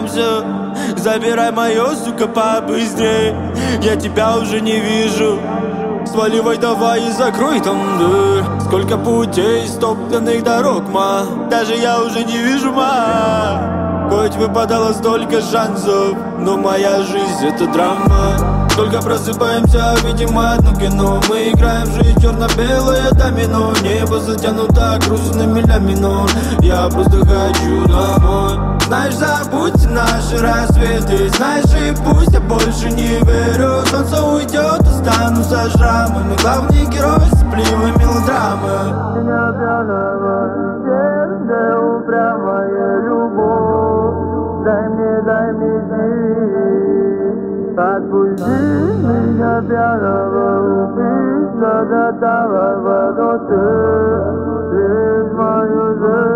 вернемся. Забирай мое, сука, побыстрей. Я тебя уже не вижу. Сваливай давай и закрой там дверь. Сколько путей, стоптанных дорог, ма. Даже я уже не вижу, ма. Хоть выпадало столько шансов, но моя жизнь это драма. Только просыпаемся, видим одно кино. Мы играем в жизнь черно-белое домино. Небо затянуто грустными лями, но я просто хочу домой. Знаешь, забудь наши рассветы. Знаешь, и пусть я больше не верю. Солнце уйдет, останутся шрамы. Главный герой сопливой мелодрамы. Меня пьяного сердце упрямая любовь. Дай мне жизнь. Отпусти меня пьяного убийца до того, но ты лишь мою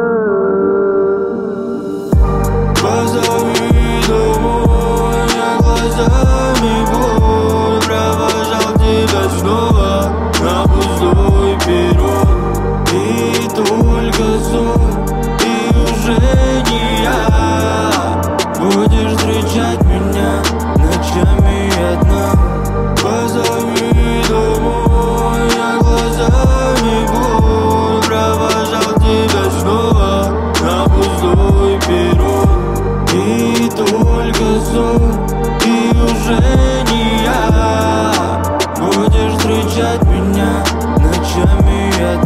жизнь. Позови домой, я глазами боль. Провожал тебя снова на пустой перрон. И только сон, и уже не я. Будешь встречать меня ночами одна. Позови домой, я глазами боль. Провожал тебя снова на пустой перрон. И только сон, и уже не я. Будешь встречать меня ночами одна.